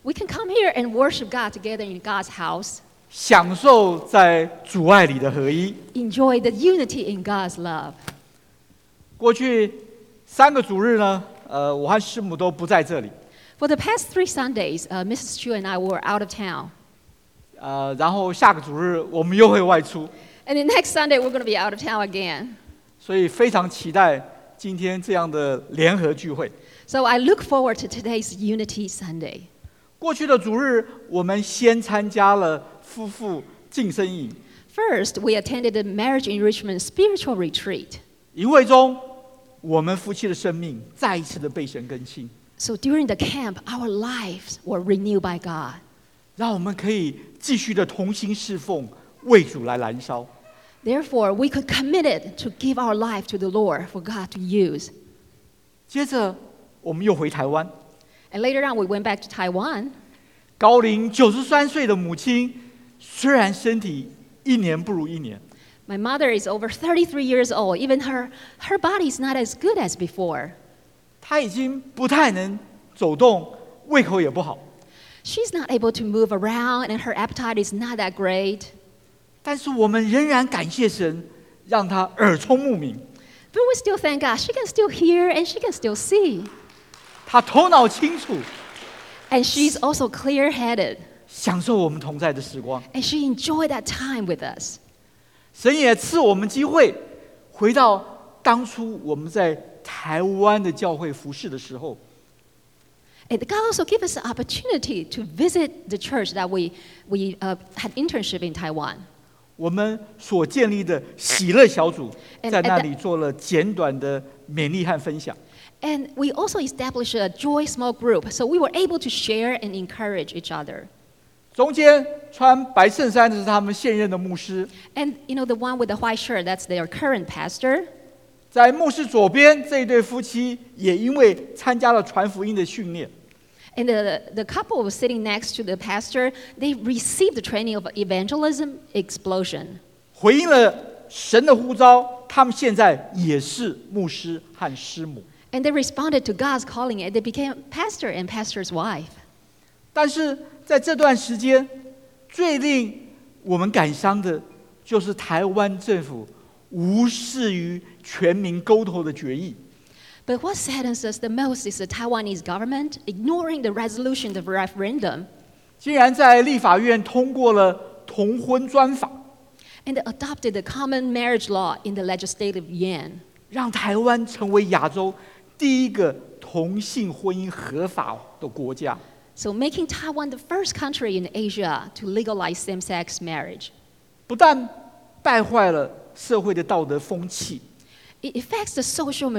We can come here and worship God together in God's house, 享受在主爱里的合一。 enjoy the unity in God's love. 过去3个主日呢，我和师母都不在这里， For the past 3 Sundays, Mrs. Chu and I were out of town. 然后下个主日我们又会外出， And the next Sunday, we're going to be out of town again. 所以非常期待今天这样的联合聚会。 So I look forward to today's Unity Sunday. 过去的主日，我们先参加了夫妇晋升营， First, we attended a marriage enrichment spiritual retreat. 营会中，我们夫妻的生命再一次的被神更新， So during the camp, our lives were renewed by God. 让我们可以继续的同心侍奉，为主来燃烧。 Therefore, we could commit it to give our life to the Lord for God to use. 接着，我们又回台湾。 And later on, we went back to Taiwan. 高龄93岁的母亲，虽然身体一年不如一年， My mother is over 33 years old. Even her body is not as good as before. 她已经不太能走动，胃口也不好。 She's not able to move around, and her appetite is not that great. 但是我们仍然感谢神，让她耳聪目明， But we still thank God. She can still hear and she can still see. 她头脑清楚， And she's also clear-headed. 享受我们同在的时光。 And she enjoyed that time with us. 神也赐我们机会，回到当初我们在台湾的教会服侍的时候， And God also gave us the opportunity to visit the church that we had internship in Taiwan. 我们所建立的喜乐小组， And 在那里做了简短的勉励和分享。 And we also established a joy small group, so we were able to share and encourage each other. 中间穿白衬衫的是他们现任的牧师， And the one with the white shirt, that's their current pastor. 在牧师左边这一对夫妻也因为参加了传福音的训练， And the couple was sitting next to the pastor. They received the training of evangelism explosion. 回应了神的呼召，他们现在也是牧师和师母。 And they responded to God's calling and they became pastor and pastor's wife. 但是在这段时间，最令我们感伤的，就是台湾政府无视于全民公投的决议。 But what saddens us the most is the Taiwanese government ignoring the resolution of the referendum 竟然在立法院通过了同婚专法， and they adopted the common marriage law in the legislative yuan. 让台湾成为亚洲第一个同性婚姻合法的国家。 So making Taiwan the first country in Asia to legalize same-sex marriage. 不但败坏了社会的道德风气， It affects the social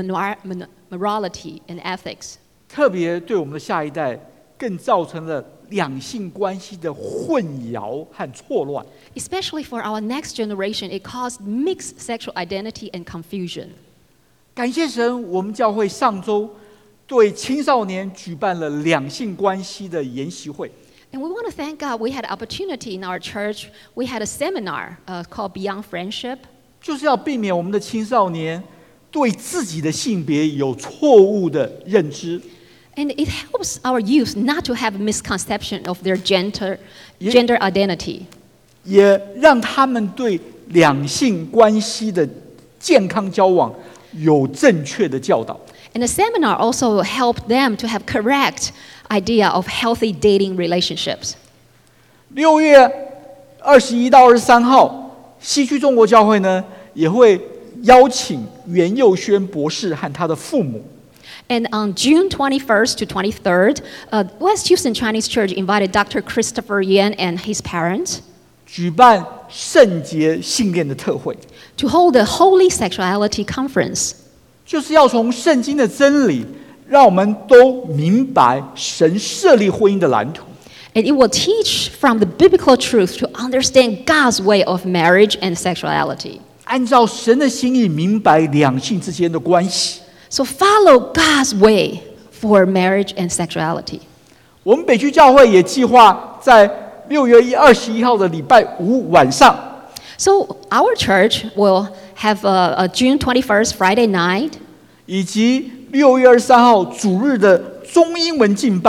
morality and ethics. 特别对我们的下一代，更造成了两性关系的混淆和错乱。 Especially for our next generation, it caused mixed sexual identity and confusion. 感谢神，我们教会上周对青少年举办了两性关系的研习会。 And we want to thank God we had an opportunity in our church. We had a seminar called Beyond Friendship. 就是要避免我们的青少年对自己的性别有错误的认知， And it helps our youth not to have a misconception of their gender identity. 也让他们对两性关系的健康交往有正确的教导。 And the seminar also helped them to have correct idea of healthy dating relationships. 6月21到23号，西区中国教会呢也会邀请袁佑轩博士和他的父母， And on June 21st to 23rd, West Houston Chinese Church invited Dr. Christopher Yan and his parents 举办圣洁性恋的特会， to hold a Holy Sexuality Conference. 就是要从圣经的真理，让我们都明白神设立婚姻的蓝图。 And it will teach from the biblical truth to understand God's way of marriage and sexuality. 按照神的心意，明白两性之间的关系。 So follow God's way for marriage and sexuality. 我们北区教会也计划在6月21号的礼拜五晚上， So our church will have a June 21st Friday night 以及6月23号主日的中英文敬拜，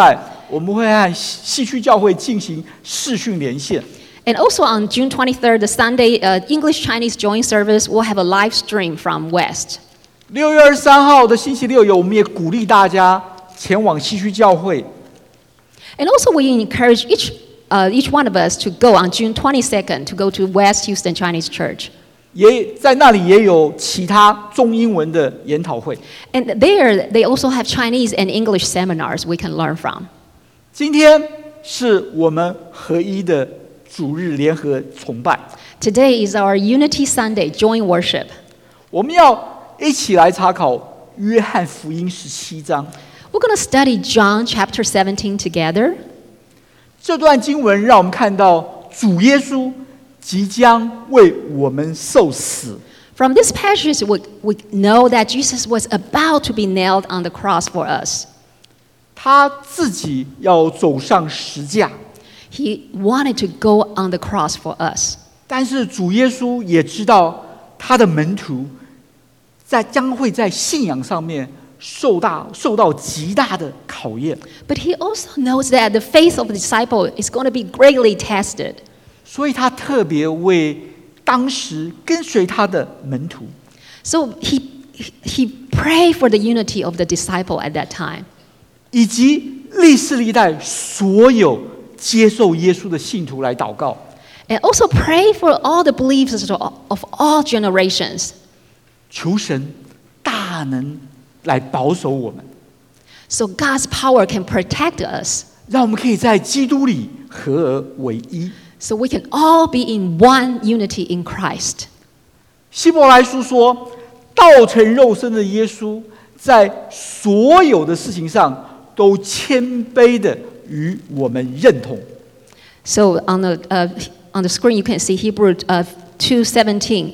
我们会和西区教会进行视讯连线。 And also on June 23rd, the Sunday English Chinese joint service will have a live stream from West. 6月23号的星期六我们也鼓励大家前往西区教会。 And also we encourage each one of us to go on June 22nd to go to West Houston Chinese Church. 也在那里也有其他中英文的研讨会。 And there they also have Chinese and English seminars we can learn from. 今天是我们合一的主日联合崇拜。 Today is our Unity Sunday joint worship. 我们要一起来查考约翰福音17章。 We're going to study John chapter 17 together. 这段经文让我们看到主耶稣即将为我们受死。 From this passage, we know that Jesus was about to be nailed on the cross for us. 他自己要走上十架， He wanted to go on the cross for us. 但是主耶稣也知道他的门徒将会在信仰上面受到极大的考验， But he also knows that the faith of the disciple is going to be greatly tested. 所以他特别为当时跟随他的门徒， So he prayed for the unity of the disciple at that time. 以及历世历代所有接受耶稣的信徒来祷告， And also pray for all the believers of all generations. 求神大能来保守我们， So God's power can protect us. 让我们可以在基督里合而为一。 So we can all be in one unity in Christ. 希伯来书说，道成肉身的耶稣在所有的事情上都谦卑的与我们认同。 So on the screen you can see Hebrews 2:17.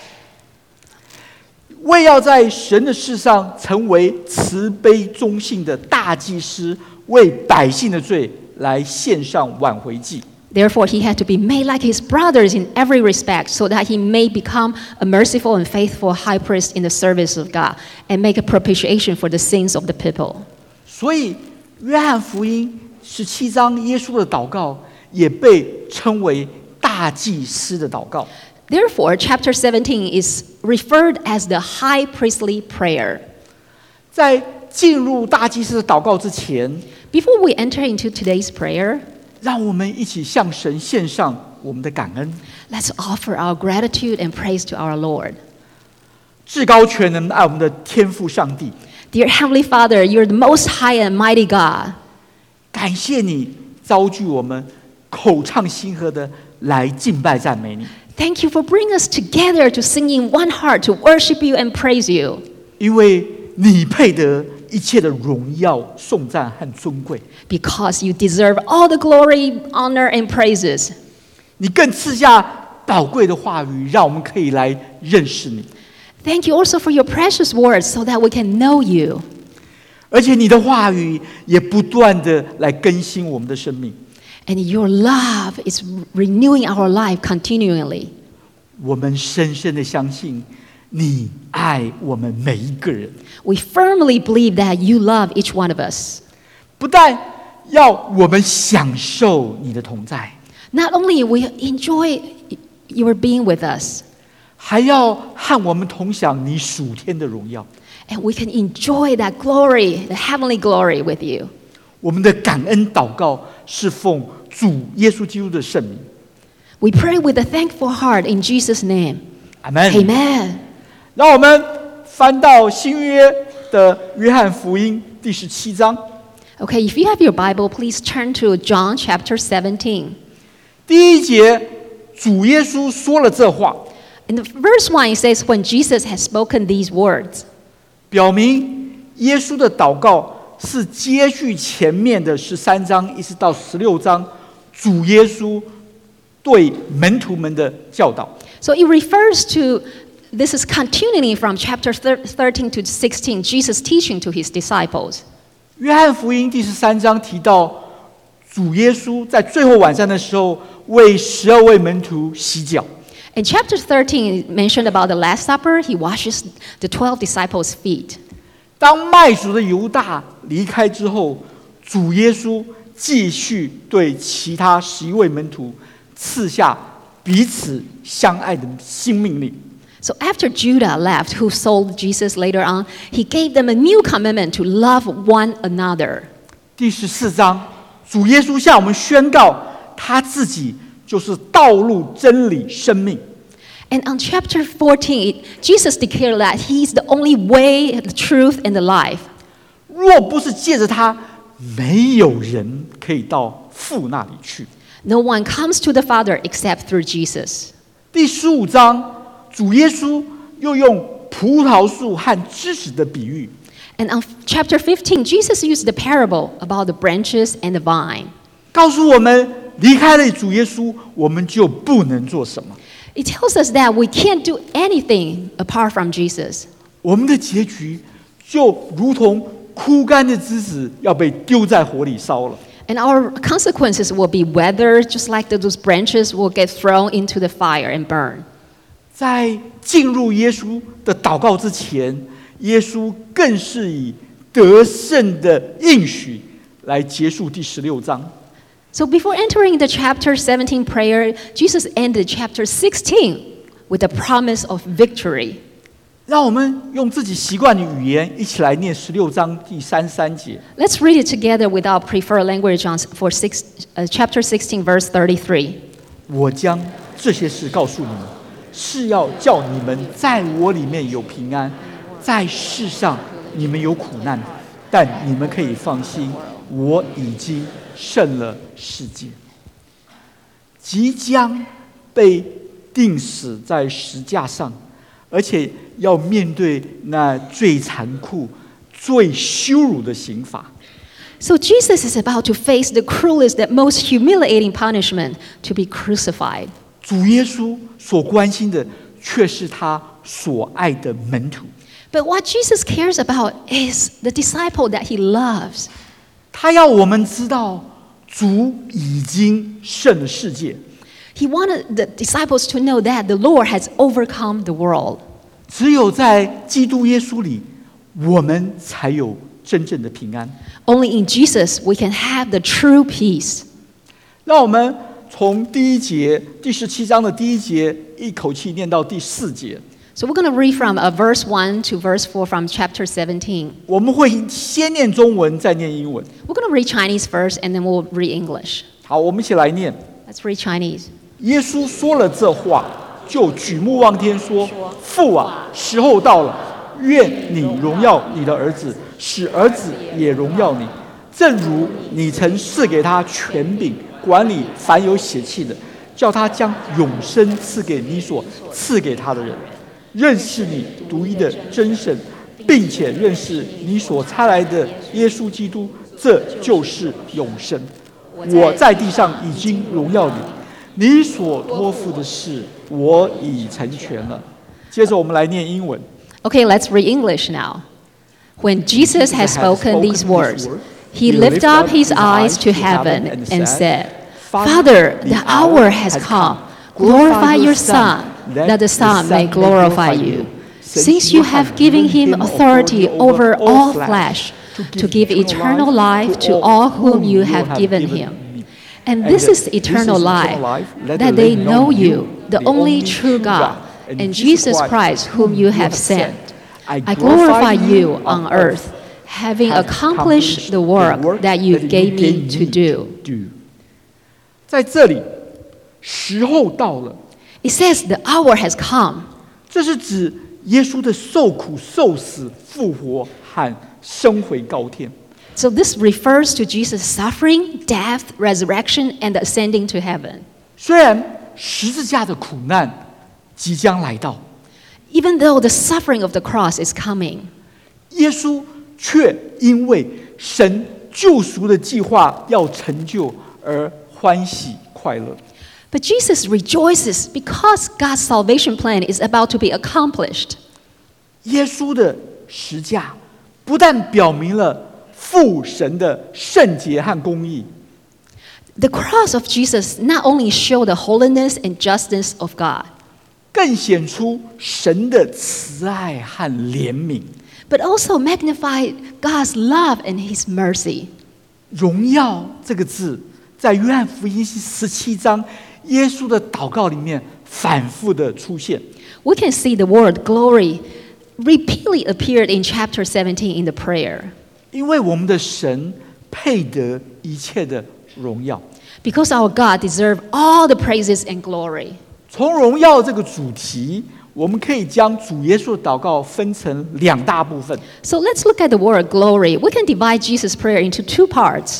为要在神的事上成为慈悲忠信的大祭司，为百姓的罪来献上挽回祭。 Therefore, he had to be made like his brothers in every respect, so that he may become a merciful and faithful high priest in the service of God, and make a propitiation for the sins of the people. 所以，约翰福音17章耶稣的祷告也被称为大祭司的祷告。 Therefore, chapter 17 is referred as the high priestly prayer. 在进入大祭司的祷告之前， Before we enter into today's prayer, 让我们一起向神献上我们的感恩。 let's offer our gratitude and praise to our Lord. 至高全能爱我们的天父上帝， Dear Heavenly Father, you're the most high and mighty God. 感谢你召聚我们口唱心和的来敬拜赞美你， Thank you for bringing us together to sing in one heart, to worship you and praise you. 因为你配得一切的荣耀、颂赞和尊贵。 Because you deserve all the glory, honor, and praises. 你更赐下宝贵的话语，让我们可以来认识你。 Thank you also for your precious words so that we can know you. 而且你的话语也不断的来更新我们的生命。 And your love is renewing our life continually. 我们深深的相信，你爱我们每一个人， We firmly believe that you love each one of us. 不但要我们享受你的同在， Not only we enjoy your being with us, 还要和我们同享你属天的荣耀。 and we can enjoy that glory, the heavenly glory with you. 我们的感恩祷告是奉主耶稣基督的圣名。 We pray with a thankful heart in Jesus' name. 阿门。 Amen. 让我们翻到新约的约翰福音第17章。 Okay, if you have your Bible, please turn to John chapter 17. 第一节，主耶稣说了这话， In the verse 1, it says, when Jesus has spoken these words. 表明耶稣的祷告是接续前面的13章一直到16章，主耶稣对门徒们的教导。 So it refers to, this is continuing from chapter 13 to 16, Jesus teaching to his disciples. 约翰福音第13章提到，主耶稣在最后晚餐的时候为12位门徒洗脚。 In chapter 13, it mentioned about the Last Supper. He washes the 12 disciples' feet. 当卖主的犹大离开之后，主耶稣继续对其他11位门徒赐下彼此相爱的新命令。 So after Judah left, who sold Jesus later on, he gave them a new commitment to love one another. 第14章，主耶稣向我们宣告，他自己就是道路、真理、生命。 And on chapter 14, Jesus declared that he is the only way, the truth, and the life. 若不是借着他，没有人可以到父那里去。 No one comes to the Father except through Jesus. 第15章，主耶稣又用葡萄树和枝子的比喻， And on chapter 15, Jesus used the parable about the branches and the vine. 告诉我们，离开了主耶稣，我们就不能做什么。 It tells us that we can't do anything apart from Jesus. 我们的结局就如同枯干的枝子要被丢在火里烧了。 And our consequences will be weathered, just like those branches will get thrown into the fire and burn. 在进入耶稣的祷告之前，耶稣更是以得胜的应许来结束第16章。 So before entering the chapter 17 prayer, Jesus ended chapter 16 with a promise of victory. 让我们用自己习惯的语言一起来念16章第33节。 Let's read it together with our preferred language chapter 16, verse 33. 我将这些事告诉你们，是要叫你们在我里面有平安，在世上你们有苦难，但你们可以放心，我已经胜了世界。即将被钉死在石架上，而且要面对那最残酷、最羞辱的刑罚。 So Jesus is about to face the cruelest, the most humiliating punishment, to be crucified. 主耶稣所关心的，却是他所爱的门徒。 But what Jesus cares about is the disciple that he loves. 他要我们知道，主已经胜了世界。 He wanted the disciples to know that the Lord has overcome the world. 只有在基督耶稣里，我们才有真正的平安。 Only in Jesus we can have the true peace. 让我们从第17章的第1节一口气念到第4节。 So we're going to read from verse 1 to verse 4 from chapter 17. 我们会先念中文，再念英文。 We're going to read Chinese first, and then we'll read English. 好，我们一起来念。 Let's read Chinese. 耶稣说了这话，就举目望天说：“父啊，时候到了，愿你荣耀你的儿子，使儿子也荣耀你，正如你曾赐给他权柄，管理凡有血气的，叫他将永生赐给你所赐给他的人。认识你独一的真神，并且认识你所差来的耶稣基督，这就是永生。我在地上已经荣耀你。”你所托付的事，我已成全了。接着我们来念英文。 Okay, let's read English now. When Jesus had spoken these words, he lifted up his eyes to heaven and said, Father, the hour has come. Glorify your Son, that the Son may glorify you. Since you have given him authority over all flesh, to give eternal life to all whom you have given him. And this is eternal life, that they know you, the only true God, and Jesus Christ, whom you have sent. I glorify you on earth, having accomplished the work that you gave me to do. 在这里，时候到了。 It says the hour has come. 这是指耶稣的受苦、受死、复活和升回高天。 So this refers to Jesus' suffering, death, resurrection, and ascending to heaven. 虽然十字架的苦难即将来到， Even though the suffering of the cross is coming, 耶稣却因为神救赎的计划要成就而欢喜快乐。 but Jesus rejoices because God's salvation plan is about to be accomplished. 耶稣的十架不但表明了父神的圣洁和公义， The cross of Jesus not only shows the holiness and justice of God, 更显出神的慈爱和怜悯。 but also magnified God's love and his mercy. 荣耀这个字，在约翰福音17章耶稣的祷告里面反复的出现。 We can see the word glory repeatedly appeared in chapter 17 in the prayer. 因为我们的神配得一切的荣耀。 Because our God deserves all the praises and glory. 从荣耀这个主题，我们可以将主耶稣的祷告分成2大部分。 So let's look at the word glory. We can divide Jesus' prayer into 2 parts.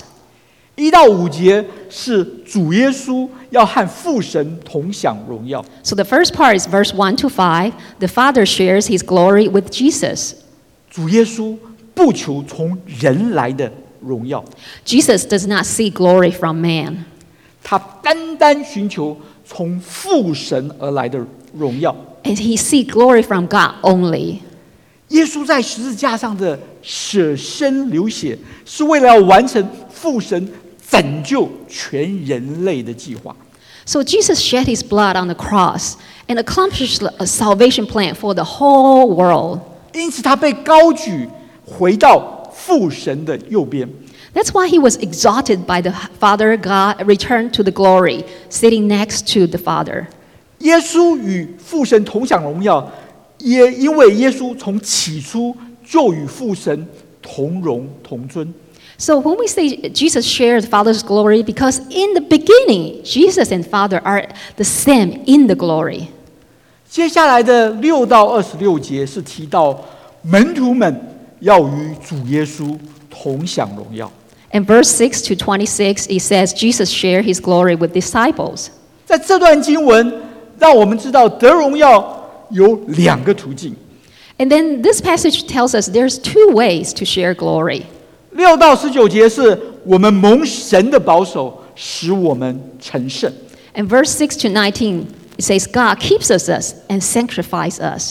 1到5节是主耶稣要和父神同享荣耀。 So the first part is verse 1 to 5. The Father shares his glory with Jesus. 主耶稣不求从人来的荣耀， Jesus does not seek glory from man. 他单单寻求从父神而来的荣耀。 And he seeks glory from God only. 耶稣在十字架上的舍身流血，是为了要完成父神拯救全人类的计划。 So Jesus shed his blood on the cross and accomplished a salvation plan for the whole world. 因此他被高举回到父神的右边。 That's why he was exalted by the Father God, returned to the glory, sitting next to the Father. 耶稣与父神同享荣耀，也因为耶稣从起初就与父神同荣同尊。 So when we say Jesus shared the Father's glory, because in the beginning, Jesus and Father are the same in the glory. 接下来的6到26节是提到门徒们要与主耶稣同享荣耀。 And verse 6 to 26, it says Jesus shared his glory with disciples. 在这段经文，让我们知道得荣耀有2个途径。 And then this passage tells us there's 2 ways to share glory. 6到19节是我们蒙神的保守，使我们成圣。 And verse 6 to 19, it says God keeps us and sanctifies us.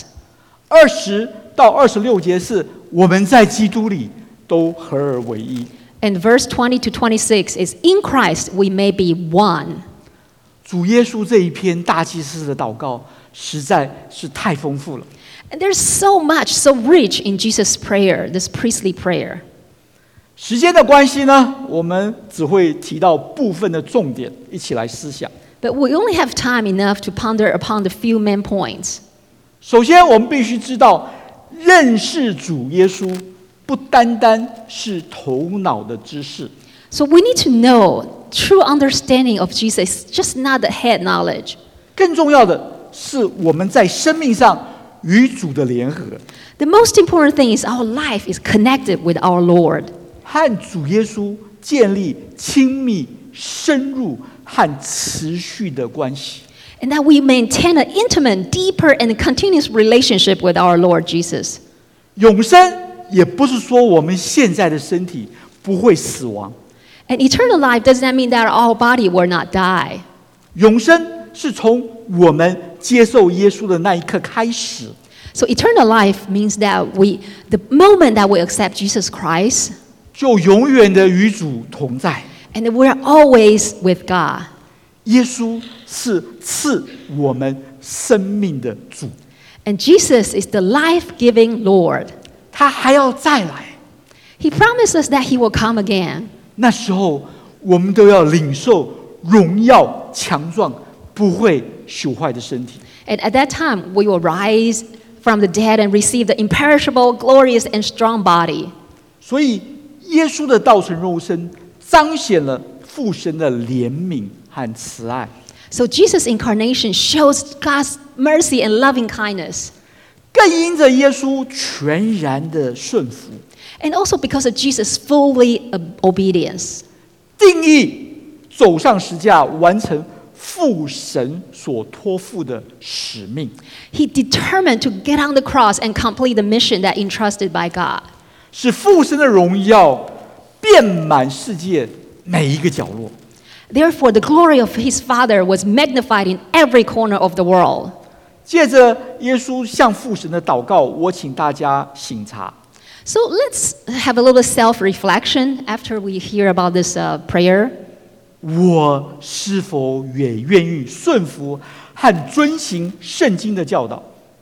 20到26节是我们在基督里都合而为一。 And verse 20 to 26 is in Christ we may be one. 主耶稣这一篇大祭司的祷告实在是太丰富了。 And there's so much, so rich in Jesus' prayer, this priestly prayer. 时间的关系呢，我们只会提到部分的重点，一起来思想。 But we only have time enough to ponder upon the few main points. 首先，我们必须知道，认识主耶稣不单单是头脑的知识。 So we need to know true understanding of Jesus, just not the head knowledge. 更重要的是，我们在生命上与主的联合， The most important thing is our life is connected with our Lord. 和主耶稣建立亲密、深入和持续的关系。 And that we maintain an intimate, deeper, and continuous relationship with our Lord Jesus. 永生也不是说我们现在的身体不会死亡， And eternal life does not mean that our body will not die. 永生是从我们接受耶稣的那一刻开始。 So eternal life means that the moment that we accept Jesus Christ, 就永远的与主同在。 and we're always with God. 耶稣是赐我们生命的主， And Jesus is the life-giving Lord. 他还要再来。 He promises that he will come again. 那时候，我们都要领受荣耀、强壮、不会朽坏的身体。 And at that time, we will rise from the dead and receive the imperishable, glorious, and strong body. 所以，耶稣的道成肉身，彰显了父神的怜悯和慈爱。 So Jesus' incarnation shows God's mercy and loving kindness. 更因着耶稣全然的顺服， And also because of Jesus' fully obedience. 定义走上十架，完成父神所托付的使命。 He determined to get on the cross and complete the mission that entrusted by God. 使父神的荣耀遍满世界每一个角落。 Therefore, the glory of his Father was magnified in every corner of the world. 借着耶稣向父神的祷告，我请大家省察： So let's have a little self-reflection after we hear about this prayer. 我是否也愿意顺服和遵行圣经的教导，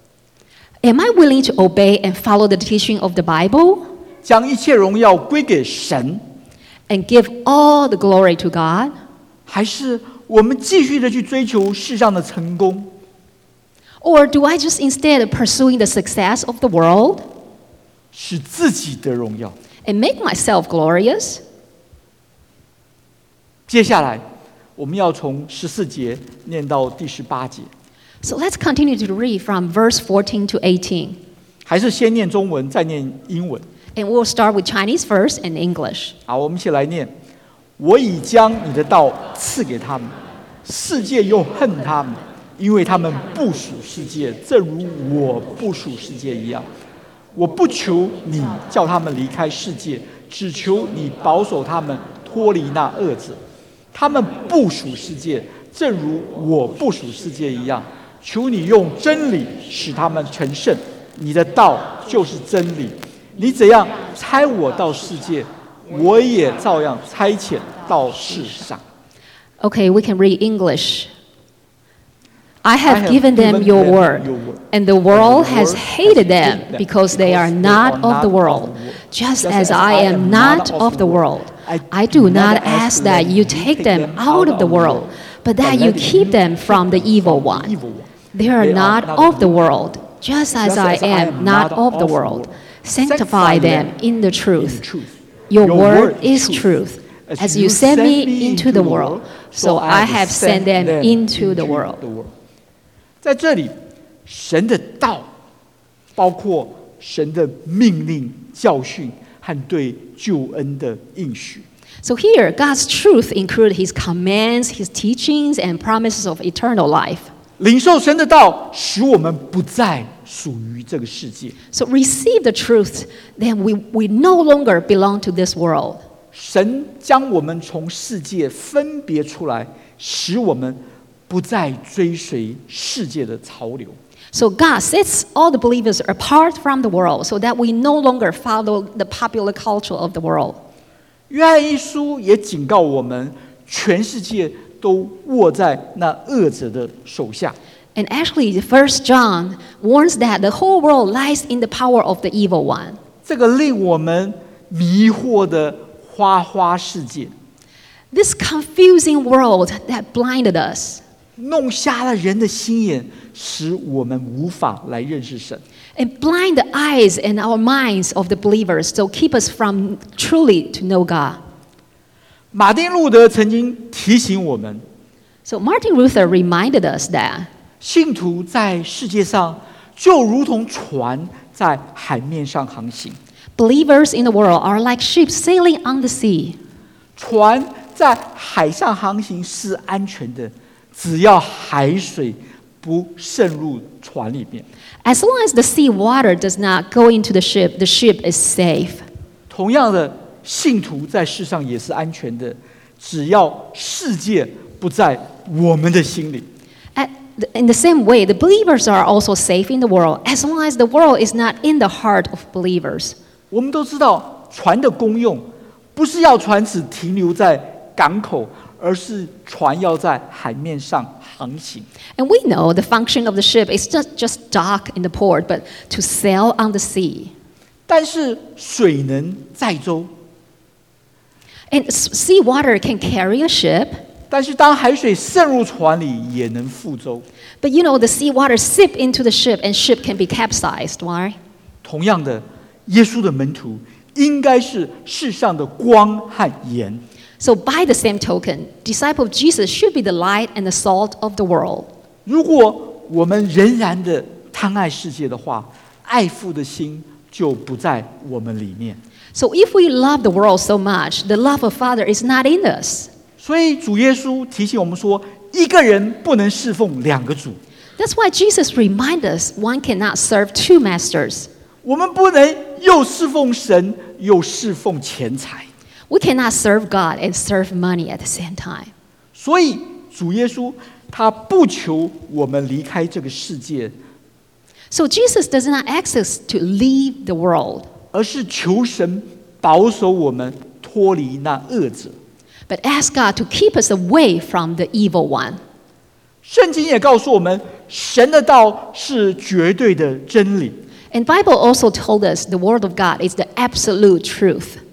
Am I willing to obey and follow the teaching of the Bible? 将一切荣耀归给神， and give all the glory to God? 还是我们继续的去追求世上的成功？ Or do I just instead of pursuing the success of the world 使自己的荣耀？ and make myself glorious? 接下来我们要从14节念到第18节， So let's continue to read from verse 14 to 18. 还是先念中文，再念英文。 And we'll start with Chinese first and English. 好，我们一起来念：我已将你的道赐给他们，世界又恨他们，因为他们不属世界，正如我不属世界一样。我不求你叫他们离开世界，只求你保守他们脱离那恶者。他们不属世界，正如我不属世界一样。求你用真理使他们成圣，你的道就是真理。你怎样差我到世界，我也照样差遣到世上。 Okay, we can read English. I have given them your word, and the world has hated them because they are not of the world, just as I am not of the world. I do not ask that you take them out of the world, but that you keep them from the evil one. They are not of the world, just as I am not of the world. Sanctify them in the truth. Your word is truth. As you sent me into the world, so I have sent them into the world. 在这里，神的道包括神的命令、教训和对救恩的应许。 So here, God's truth includes His commands, His teachings, and promises of eternal life. 领受神的道，使我们不再属于这个世界。 So receive the truth, then we no longer belong to this world. 神将我们从世界分别出来，使我们不再追随世界的潮流。 So God sets all the believers apart from the world so that we no longer follow the popular culture of the world. 约翰一书也警告我们，全世界都握在那恶者的手下。 And actually, 1 John warns that the whole world lies in the power of the evil one. 这个令我们迷惑的花花世界， This confusing world that blinded us 弄瞎了人的心眼，使我们无法来认识神。 and blind the eyes and our minds of the believers, so keep us from truly to know God. 马丁路德曾经提醒我们， So Martin Luther reminded us that 信徒在世界上就如同船在海面上航行， believers in the world are like ships sailing on the sea. 船在海上航行是安全的，只要海水不渗入船里面。 As long as the sea water does not go into the ship is safe. 同样的，信徒在世上也是安全的，只要世界不在我们的心里。 In the same way, the believers are also safe in the world, as long as the world is not in the heart of believers. 我们都知道，船的功用不是要船只停留在港口，而是船要在海面上航行。 And we know the function of the ship is not just dock in the port, but to sail on the sea. 但是水能载舟， And sea water can carry a ship, 但是当海水渗入船里，也能覆舟。 but you know the sea water seep into the ship and ship can be capsized. Why? 同样的，耶稣的门徒应该是世上的光和盐。 So by the same token, disciple of Jesus should be the light and the salt of the world. 如果我们仍然的贪爱世界的话，爱父的心就不在我们里面。 So if we love the world so much, the love of Father is not in us. 所以主耶稣提醒我们说，一个人不能侍奉两个主。 That's why Jesus reminds us one cannot serve two masters. 我们不能又侍奉神，又侍奉钱财。 We cannot serve God and serve money at the same time. 所以主耶稣他不求我们离开这个世界， So Jesus does not ask us to leave the world, 而是求神保守我们脱离那恶者。 but ask God to keep us away from the evil one. 圣经也告诉我们，神的道是绝对的真理。 And Bible also told us the word of God is the absolute truth.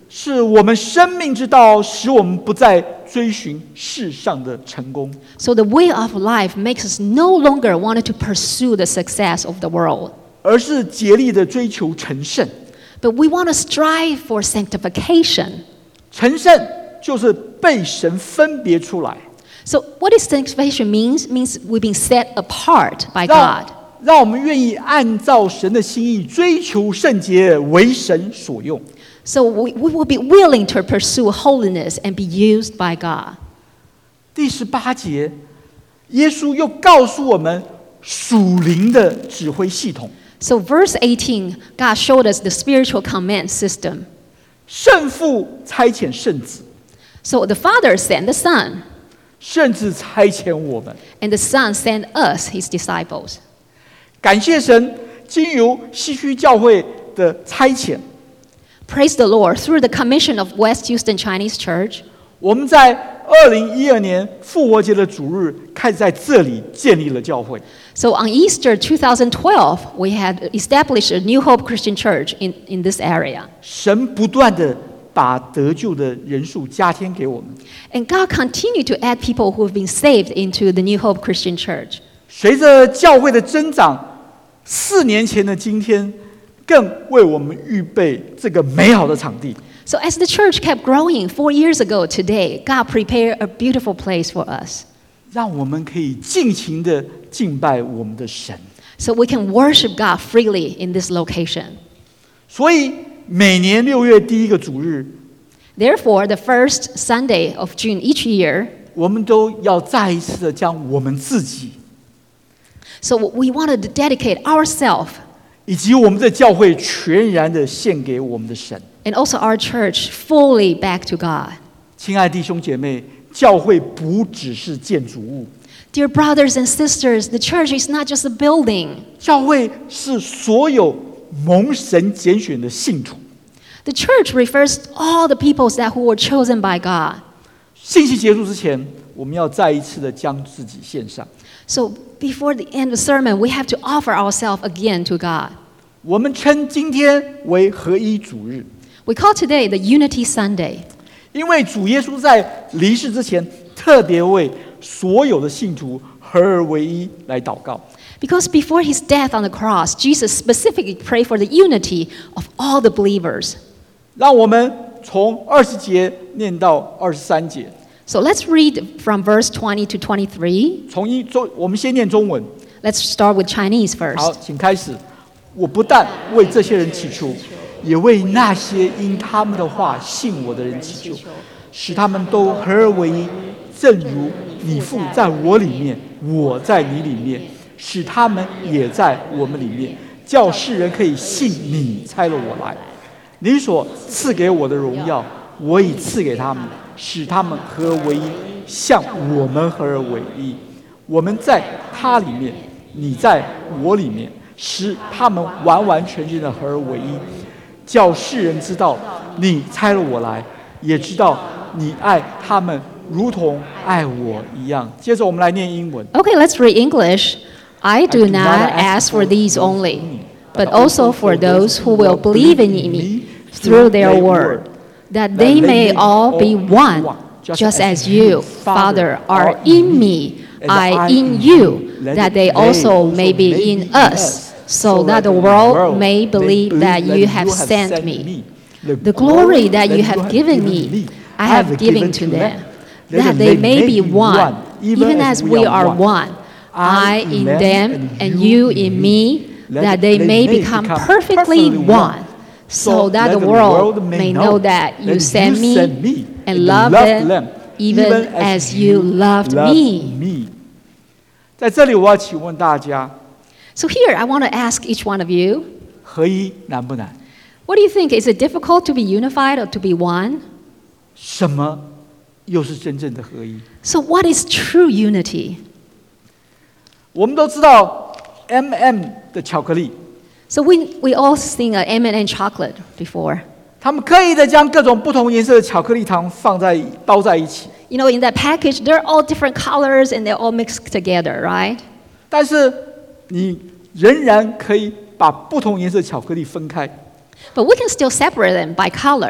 是我们生命之道，使我们不再追寻世上的成功。 So the way of life makes us no longer want to pursue the success of the world, 而是竭力的追求成圣。 but we want to strive for sanctification. 成圣就是被神分别出来， So what is sanctification means? Means we've been set apart by 让 God. 让我们愿意按照神的心意追求圣洁，为神所用。 So we will be willing to pursue holiness and be used by God. 第18节，耶稣又告诉我们属灵的指挥系统。 So verse 18, God showed us the spiritual command system. 圣父差遣圣子， So the Father sent the Son, 圣子差遣我们。 and the Son sent us, His disciples. 感谢神，经由西区教会的差遣， Praise the Lord, through the commission of West Houston Chinese Church, 我们在2012年复活节的主日，开始在这里建立了教会。 so on Easter 2012, we had established a New Hope Christian Church in this area. 神不断的把得救的人数加添给我们。 And God continued to add people who have been saved into the New Hope Christian Church. 随着教会的增长，4年前的今天，更为我们预备这个美好的场地。 So as the church kept growing 4 years ago today, God prepared a beautiful place for us. 让我们可以尽情的敬拜我们的神。 So we can worship God freely in this location. 所以每年6月第一个主日， Therefore, the first Sunday of June each year, 我们都要再一次的将我们自己 so we wanted to dedicate ourselves 以及我们的教会全然的献给我们的神。 and also our church fully back to God. 亲爱的弟兄姐妹，教会不只是建筑物， Dear brothers and sisters, the church is not just a building. 教会是所有蒙神拣选的信徒。 The church refers to all the peoples who were chosen by God. 信息结束之前，我们要再一次的将自己献上。 So before the end of the sermon, we have to offer ourselves again to God. 我们称今天为合一主日， We call today the Unity Sunday 因为主耶稣在离世之前，特别为所有的信徒合而为一来祷告。 because before his death on the cross, Jesus specifically prayed for the unity of all the believers. 让我们从20节念到23节， So let's read from verse 20 to 23. 我们先念中文。 Let's start with Chinese 好， first. 请开始。我不但为这些人祈求，也为那些因他们的话信我的人祈求，使他们都合而为一，正如你父在我里面，我在你里面，使他们也在我们里面，叫世人可以信你差了我来。你所赐给我的荣耀，我已赐给他们，使他们合而为一，像我们合而为一。我们在他里面，你在我里面，使他们完完全全的合而为一，叫世人知道你差了我来，也知道你爱他们如同爱我一样。接着我们来念英文。 Okay, let's read English. I do not ask for these only, but also for those who will believe in me through their word, that they may all be one, just as you, Father, are in me, I in you, that they also may be in us, so that the world may believe that you have sent me. The glory that you have given me, I have given to them, that they may be one, even as we are one, I in them and you in me, that they may become perfectly one, so that the world may know that you sent me and love them, even as you loved me. 在这里，我要请问大家， So here, I want to ask each one of you, 合一难不难？ what do you think? Is it difficult to be unified or to be one? 什么又是真正的合一？ So what is true unity? 我们都知道 M&M 的巧克力， So we all sing M&M chocolate before. 他们刻意的将各种不同颜色的巧克力糖包在一起， You know, in that package, they're all different colors and they're all mixed together, right? 但是你仍然可以把不同颜色的巧克力分开， But we can still separate them by color.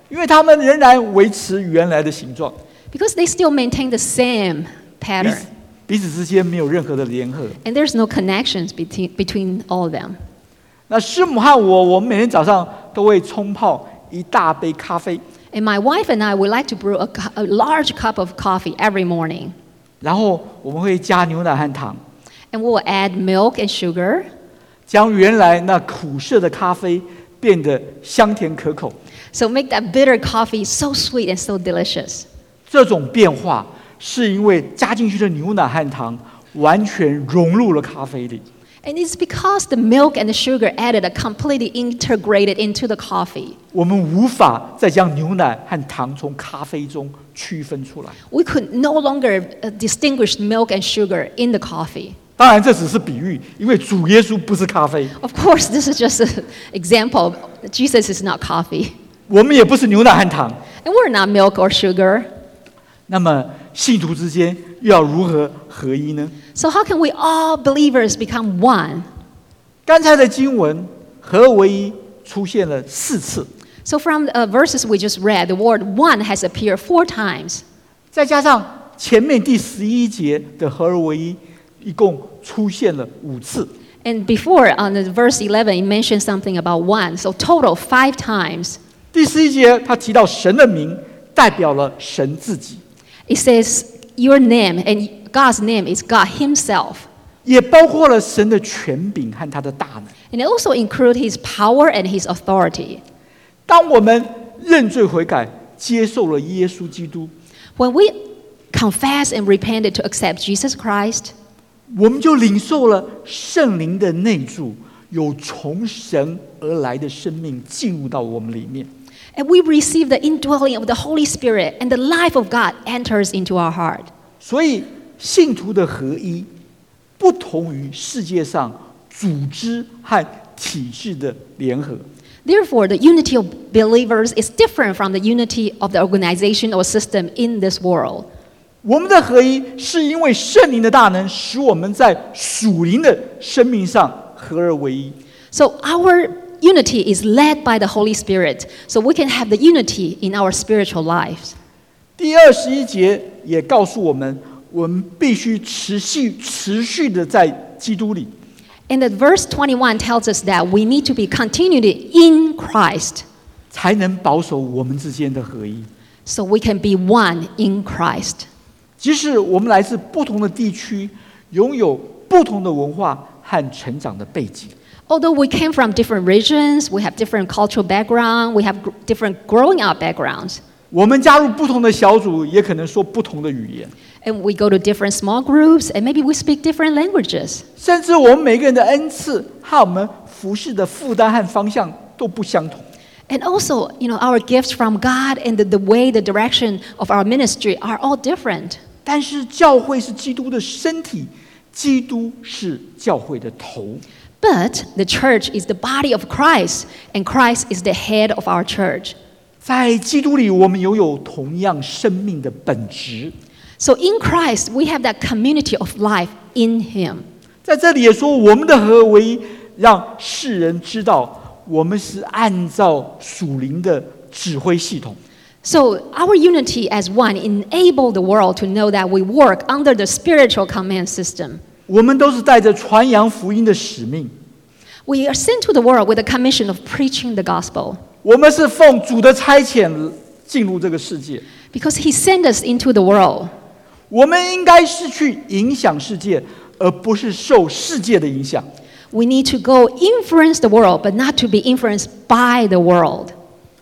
因为它们仍然维持原来的形状， because they still maintain the same 彼 pattern. 此彼此之间没有任何的联合。 And there's no connections between all of them. 那师母和我们每天早上都会冲泡一大杯咖啡， And my wife and I would like to brew a large cup of coffee every morning. 然后我们会加牛奶和糖， And we will add milk and sugar. 将原来那苦涩的咖啡变得香甜可口。 So make that bitter coffee so sweet and so delicious. 这种变化是因为加进去的牛奶和糖完全融入了咖啡里。 And it's because the milk and the sugar added are completely integrated into the coffee. 我们无法再将牛奶和糖从咖啡中区分出来。 We could no longer distinguish milk and sugar in the coffee. 当然，这只是比喻，因为主耶稣不是咖啡， Of course, this is just an example. Jesus is not coffee. 我们也不是牛奶和糖。 And we're not milk or sugar. 那么，信徒之间又要如何合一呢？ So how can we all believers become one? 刚才的经文合而为一出现了4次， So from the verses we just read, the word one has appeared 4 times. 再加上前面第11节的合而为一，一共出现了5次。 And before, on the verse 11, it mentions something about one. So total 5 times. 第11节他提到神的名，代表了神自己， It says your name, and God's name is God himself. 也包括了神的权柄和他的大能。 And it also includes his power and his authority. 当我们认罪悔改，接受了耶稣基督， When we confess and repented to accept Jesus Christ, 我们就领受了圣灵的内住，有从神而来的生命进入到我们里面。 and we receive the indwelling of the Holy Spirit, and the life of God enters into our heart. 所以，信徒的合一不同于世界上组织和体制的联合。 Therefore, the unity of believers is different from the unity of the organization or system in this world. 我们的合一是因为圣灵的大能，使我们在属灵的生命上合而为一。 So our unity is led by the Holy Spirit, so we can have the unity in our spiritual lives. 第21节也告诉我们，我们必须持续的在基督里。 And the verse 21 tells us that we need to be continually in Christ, 才能保守我们之间的合一。 so we can be one in Christ. 即使我们来自不同的地区，拥有不同的文化和成长的背景， Although we came from different regions, we have different cultural background, we have different growing up backgrounds, 我们加入不同的小组，也可能说不同的语言， and we go to different small groups, and maybe we speak different languages. 甚至我们每个人的恩赐和我们服侍的负担和方向都不相同。 And also, our gifts from God and the way, the direction of our ministry are all different. 但是教会是基督的身体，基督是教会的头。 But the church is the body of Christ, and Christ is the head of our church. 在基督里，我们拥有同样生命的本质。 So in Christ, we have that community of life in Him. 在这里也说，我们的合而为一，让世人知道我们是按照属灵的指挥系统。 So our unity as one enabled the world to know that we work under the spiritual command system. 我们都是带着传扬福音的使命， We are sent to the world with a commission of preaching the gospel 我们是奉主的差遣进入这个世界。 because He sent us into the world. 我们应该是去影响世界，而不是受世界的影响。 We need to go influence the world, but not to be influenced by the world.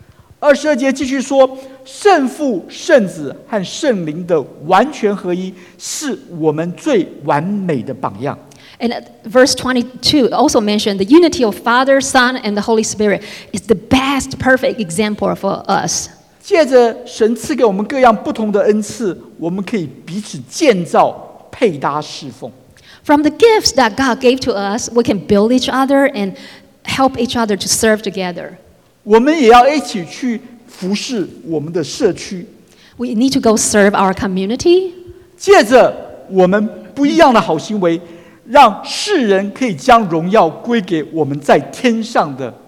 22节继续说，圣父、圣子和圣灵的完全合一，是我们最完美的榜样。 And verse 22 also mentioned the unity of Father, Son, and the Holy Spirit is the best, perfect example for us. 借着神赐给我们各样不同的恩赐，我们可以彼此建造、配搭侍奉。 From the gifts that God gave to us, we can build each other and help each other to serve together. 我们也要一起去服侍我们的社区， We need to go serve our community. 借着我们不一样的好行为，让世人可以将荣耀归给我们在天上的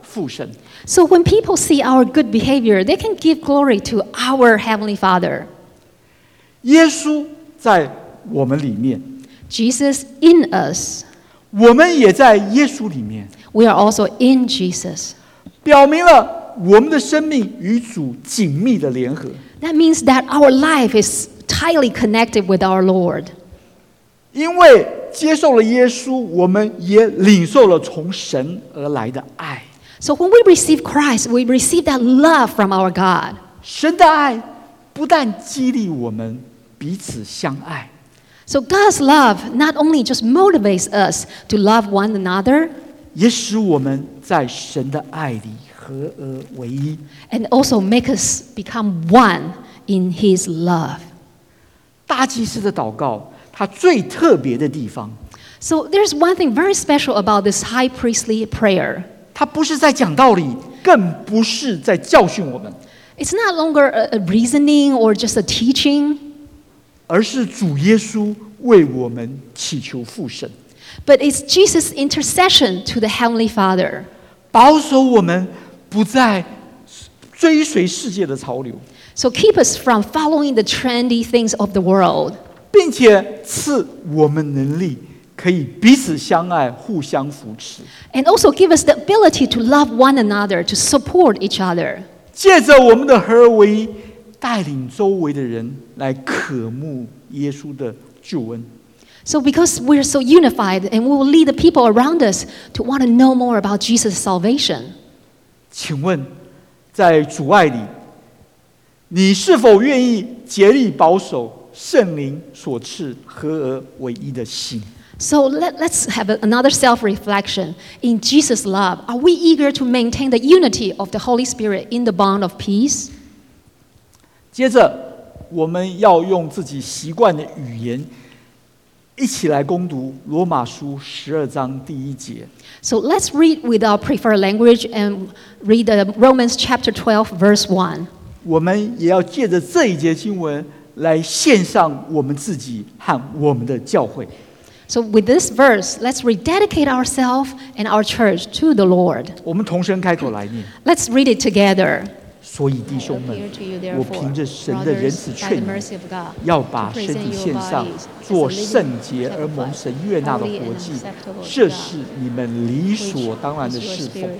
父神。 So when people see our good behavior, they can give glory to our Heavenly Father. 耶稣在我们里面， Jesus in us. 我们也在耶稣里面， We are also in Jesus. 表明了我们的生命与主紧密的联合。 That means that our life is tightly connected with our Lord. 因为接受了耶稣，我们也领受了从神而来的爱。 So when we receive Christ, we receive that love from our God. 神的爱不但激励我们彼此相爱， So God's love not only just motivates us to love one another, 也使我们在神的爱里合而为一。 and also make us become one in His love. 大祭司的祷告，它最特别的地方， So there's one thing very special about this high priestly prayer. 它不是在讲道理，更不是在教训我们， It's not longer a reasoning or just a teaching, 而是主耶稣为我们祈求父神， but it's Jesus' intercession to the Heavenly Father. 保守我们不再追随世界的潮流， So keep us from following the trendy things of the world, 并且赐我们能力，可以彼此相爱，互相扶持。 and also give us the ability to love one another, to support each other. 借着我们的合而为一，带领周围的人来渴慕耶稣的救恩。 So because we're so unified, and we will lead the people around us to want to know more about Jesus' salvation. 请问，在主爱里，你是否愿意竭力保守圣灵所赐合而为一的心？ So let's have another self-reflection. In Jesus' love, are we eager to maintain the unity of the Holy Spirit in the bond of peace? 接着，我们要用自己习惯的语言，一起来攻读罗马书12章第1节。 So let's read with our preferred language and read Romans chapter 12, verse 1. 我们也要借着这一节经文来献上我们自己和我们的教会。 So with this verse, let's rededicate ourselves and our church to the Lord. 我们同声开口来念。 Let's read it together. 所以弟兄们，我凭着神的仁慈劝你，要把身体献上，做圣洁而蒙神悦纳的活祭，这是你们理所当然的侍奉。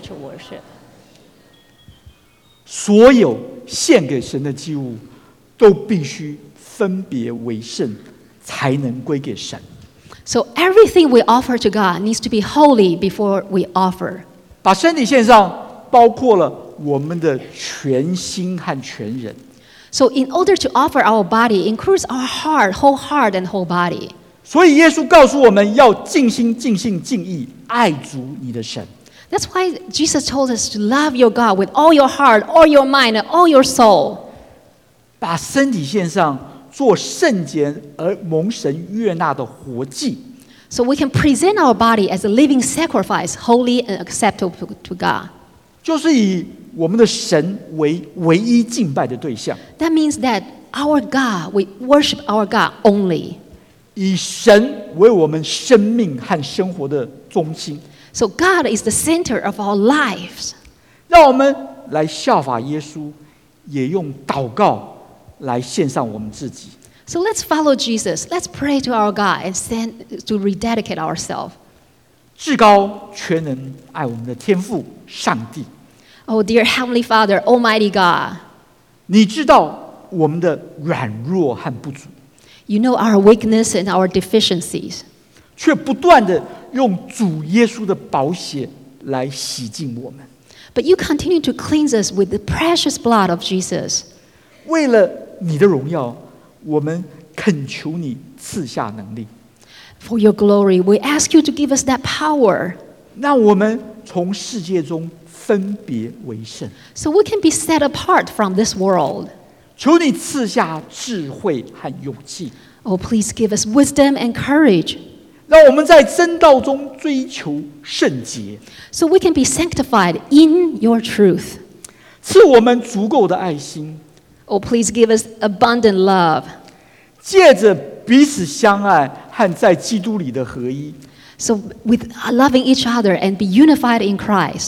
所有献给神的祭物，都必须分别为圣，才能归给神。 So everything we offer to God needs to be holy before we offer. 把身体献上，包括了我们的全心和全人。 So in order to offer our body, includes our heart, and whole body. 所以耶稣告诉我们要尽心、尽性、尽意爱主你的神。 That's why Jesus told us to love your God with all your heart, all your mind, and all your soul. 把身体献上，做圣洁而蒙神悦纳的活祭。 So we can present our body as a living sacrifice, holy and acceptable to God. 就是以我们的神为唯一敬拜的对象， That means that our God, we worship our God only. 以神为我们生命和生活的中心。 So God is the center of our lives. 让我们来效法耶稣，也用祷告来献上我们自己。 So let's follow Jesus. Let's pray to our God and to rededicate ourselves. 至高全能爱我们的天父上帝， Oh, dear Heavenly Father, Almighty God, 你知道我们的软弱和不足， you know our weakness and our deficiencies. 却不断的用主耶稣的宝血来洗净我们。 But you continue to cleanse us with the precious blood of Jesus. 为了你的荣耀，我们恳求你赐下能力， For your glory, we ask you to give us that power 让我们从世界中分别为圣。 so we can be set apart from this world. 求你赐下智慧和勇气， Oh, please give us wisdom and courage 让我们在真道中追求圣洁， so we can be sanctified in your truth. 赐我们足够的爱心， Oh, please give us abundant love 借着彼此相爱和在基督里的合一， so with loving each other and be unified in Christ.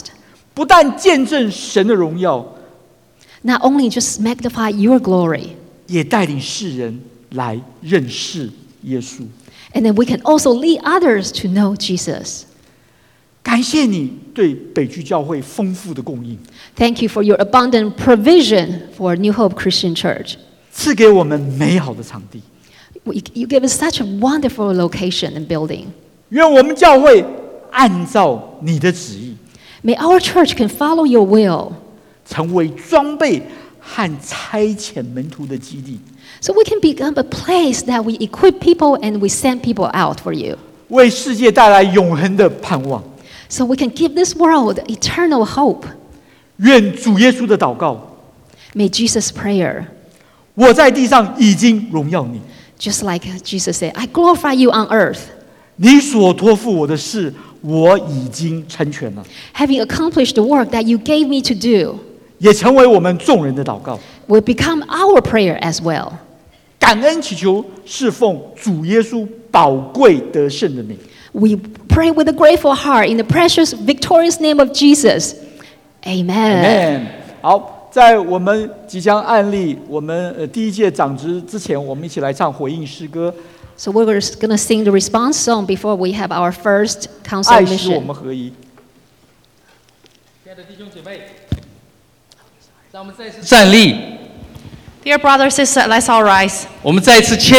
不但见证神的荣耀， Not only just magnify your glory, 也带领世人来认识耶稣。 and then we can also lead others to know Jesus. 感谢你对北区教会丰富的供应， Thank you for your abundant provision for New Hope Christian Church. 赐给我们美好的场地。 You give us such a wonderful location and building. 愿我们教会按照你的旨意， May our church can follow your will, 成为装备和差遣门徒的基地， so we can become a place that we equip people and we send people out for you. 为世界带来永恒的盼望。 So we can give this world eternal hope. 愿主耶稣的祷告， May Jesus' prayer, 我在地上已经荣耀你， just like Jesus said, I glorify you on earth, 你所托付我的事，我已经成全了， having accomplished the work that you gave me to do, 也成为我们众人的祷告。 will become our prayer as well. 感恩祈求，侍奉主耶稣宝贵得胜的名。 We pray with a grateful heart in the precious, victorious name of Jesus. Amen. Amen。好，在我们即将案例我们第一届长职之前，我们一起来唱回应诗歌。 So we're going to sing the response song before we have our first council 爱使我 mission. 们合一。 亲爱的弟兄姐妹，让我们再次站立， Dear brothers and sisters, let's all rise. 我们再一次谦